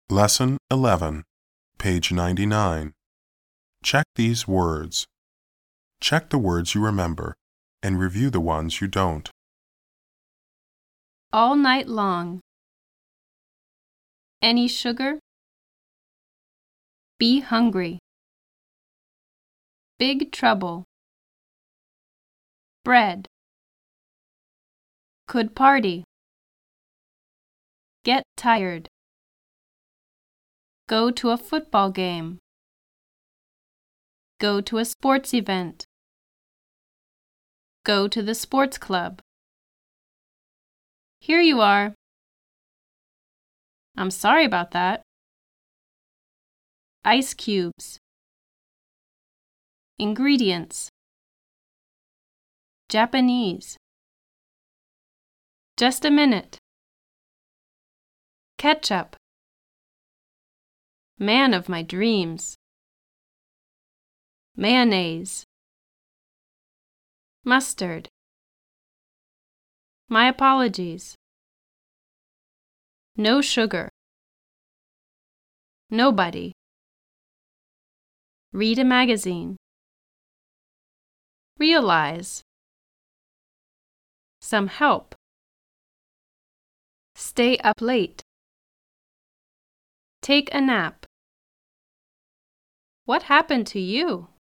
Lesson 11, page 99. Check these words. Check the words you remember and review the ones you don't. All night long. Any sugar? Be hungry. Big trouble. Bread. Could party. Get tired. Go to a football game. Go to a sports event. Go to the sports club. Here you are. I'm sorry about that. Ice cubes. Ingredients. Japanese. Just a minute. Ketchup. Man of my dreams. Mayonnaise. Mustard. My apologies. No sugar. Nobody. Read a magazine. Realize. Some help. Stay up late. Take a nap. What happened to you?